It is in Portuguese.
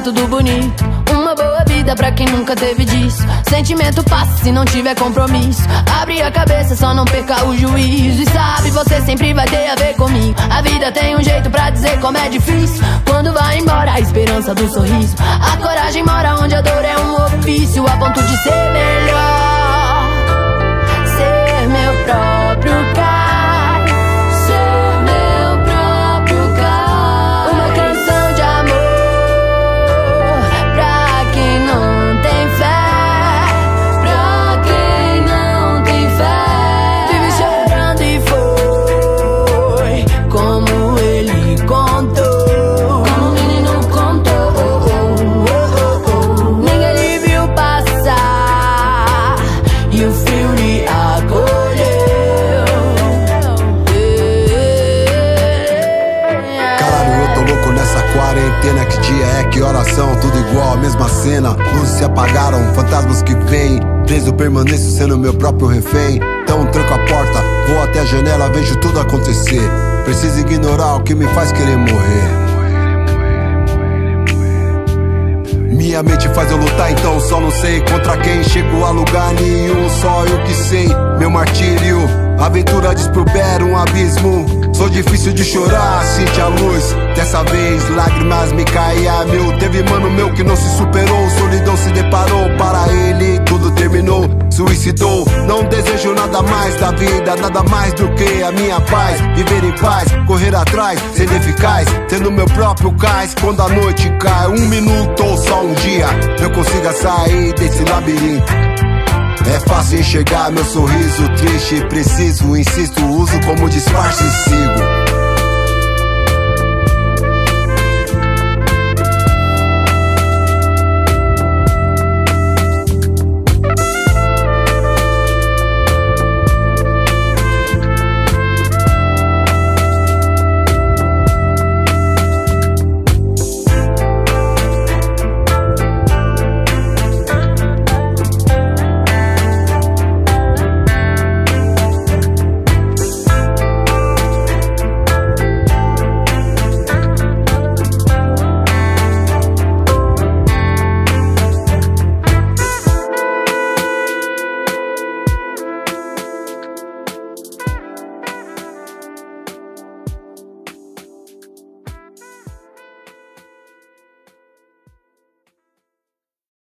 tudo bonito. Uma boa vida pra quem nunca teve disso. Sentimento passa se não tiver compromisso. Abre a cabeça, só não perca o juízo. E sabe, você sempre vai ter a ver comigo. A vida tem um jeito pra dizer como é difícil. Quando vai embora a esperança do sorriso. A coragem mora onde a dor é um ofício. A ponto de ser melhor, ser meu próprio cais. Quarentena, que dia é, que horas são? Tudo igual, a mesma cena. Luzes se apagaram, fantasmas que vêm. Preso permaneço sendo meu próprio refém. Então tranco a porta, vou até a janela, vejo tudo acontecer. Preciso ignorar o que me faz querer morrer. Minha mente faz eu lutar, então só não sei contra quem. Chego a lugar nenhum, só eu que sei. Meu martírio, aventura desprovera um abismo. Sou difícil de chorar, sente a luz. Dessa vez lágrimas me caem a mil. Teve mano meu que não se superou, solidão se deparou. Para ele tudo terminou, suicidou. Não desejo nada mais da vida, nada mais do que a minha paz. Viver em paz, correr atrás, ser eficaz, tendo meu próprio cais. Quando a noite cai, 1 minuto ou só um dia, eu consiga sair desse labirinto. É fácil enxergar meu sorriso triste. Preciso, insisto, uso como disfarce e sigo.